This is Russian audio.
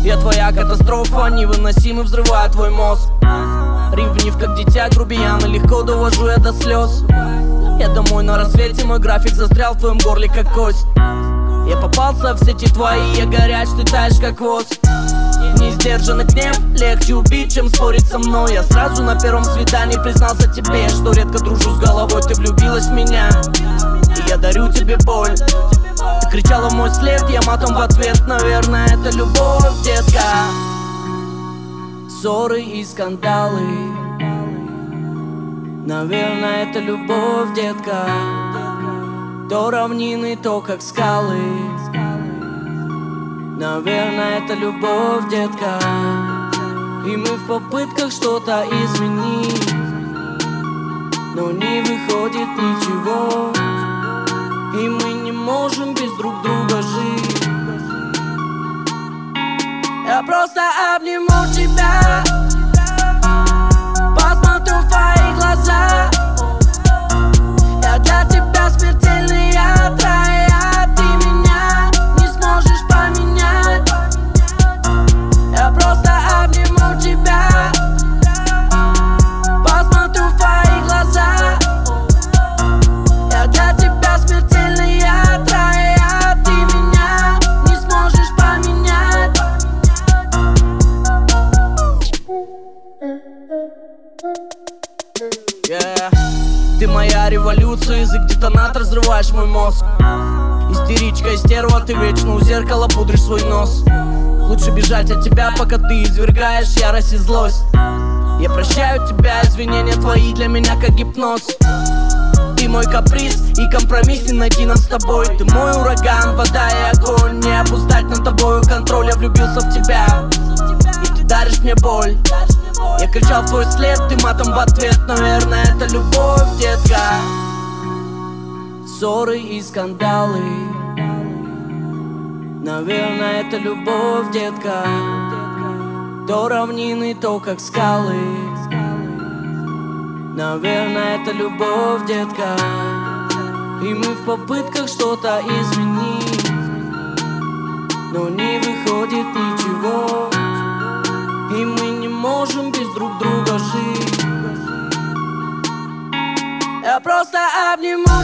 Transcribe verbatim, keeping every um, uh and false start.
Я твоя катастрофа, невыносимо взрывает твой мозг. Ревнив как дитя, грубиян, и легко довожу я до слез. Я домой на рассвете, мой график застрял в твоем горле как кость. Я попался в сети твои, я горяч, ты таешь как воск. Несдержанный гнев легче убить, чем спорить со мной. Я сразу на первом свидании признался тебе, что редко дружу с головой, ты влюбилась в меня, и я дарю тебе боль. Ты кричала в мой след, я матом в ответ. Наверное, это любовь, детка. Ссоры и скандалы, наверное, это любовь, детка. То равнины, то как скалы, наверное, это любовь, детка. И мы в попытках что-то изменить, но не выходит ничего. И мы не можем без друг друга жить. Я просто обниму тебя, посмотрю в твои глаза. Я для тебя смертельный яд. Yeah. Ты моя революция, язык детонатор, взрываешь мой мозг. Истеричка, стерва, ты вечно у зеркала пудришь свой нос. Лучше бежать от тебя, пока ты извергаешь ярость и злость. Я прощаю тебя, извинения твои для меня как гипноз. Ты мой каприз и компромисс, не найти нам с тобой. Ты мой ураган, вода и огонь, не обуздать над тобою контроль. Я влюбился в тебя, и ты даришь мне боль. Я кричал в твой след, ты матом в ответ. Наверное, это любовь, детка. Ссоры и скандалы, наверное, это любовь, детка. То равнины, то как скалы, наверное, это любовь, детка. И мы в попытках что-то изменить, но не выходит ничего. И мы не можем без друг друга жить. Я просто обниму